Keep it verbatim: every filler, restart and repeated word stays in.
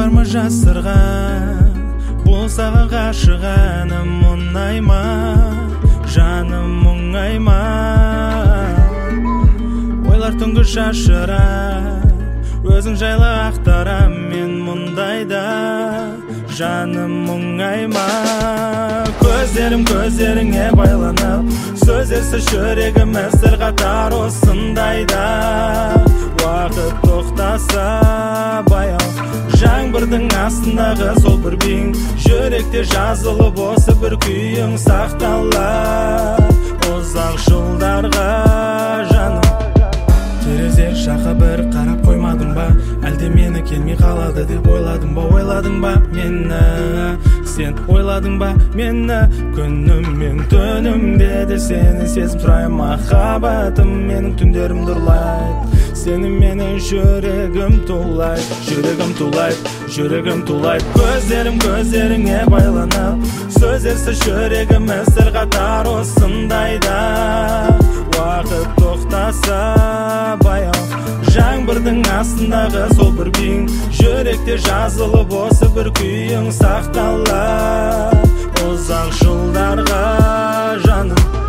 бармы жасырған бұл саған ғашық әнім мұңайма жаным мұңайма ойлар түнгі шашырап өзің жайлы ақтарам мен мұндайда жаным мұңайма көздерім көздеріңе байланып сөздерсіз жүрегім әзір қатар осындайда уақыт тоқтаса баяу жаңбырдың астындағы сол бір биің жүректе жазылып осы бір күйің сақталар ұзақ жылдарға жаным терезе жаққа бір қарап қоймадың ба әлде мені келмей қалады деп ойладың ба ойладың ба мені сен ойладың ба мені күнім мен түнімде де сені сезім сұраймын махаббатым менің түндерімді ұрлайды сені менің жүрегім тулайды жүрегім тулайды жүрегім тулайды көздерім көздеріңе байланып сөздерсіз жүрегім әзір қатар осындайда уақыт тоқтаса баяу жаңбырдың астындағы сол бір биің жүректе жазылып осы бір күйің сақталар ұзақ жылдарға жаным